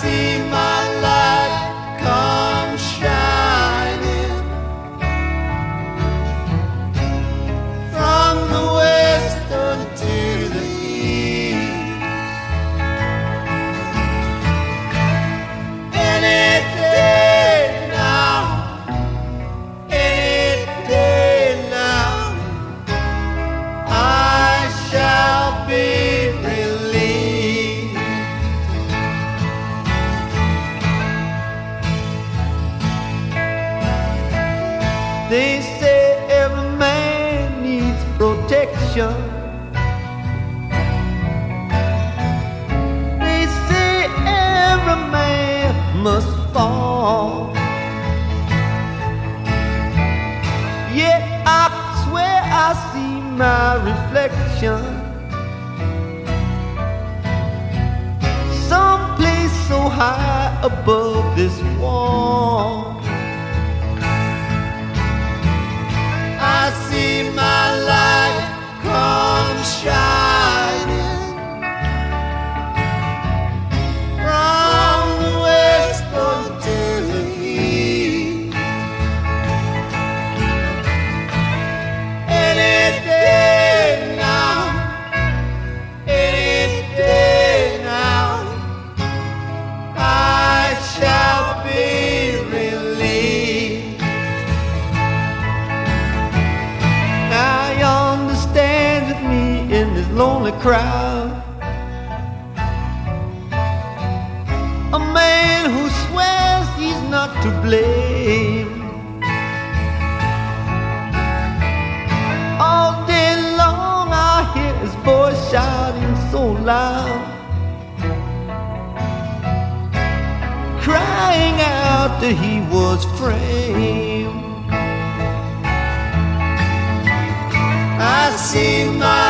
see my light come shining from the west unto the east. Any day now, any day now, I shall be relieved. They say every man needs protection. They say every man must fall. Yet I swear I see my reflection someplace so high above this wall. I see my light come shining from the west unto the east. Any day now, any day now, I shall be relieved. Now yonder stands with me in this lonely crowd a man who swears he's not to blame. All day long I hear his voice shouting so loud, crying out that he was framed. I see my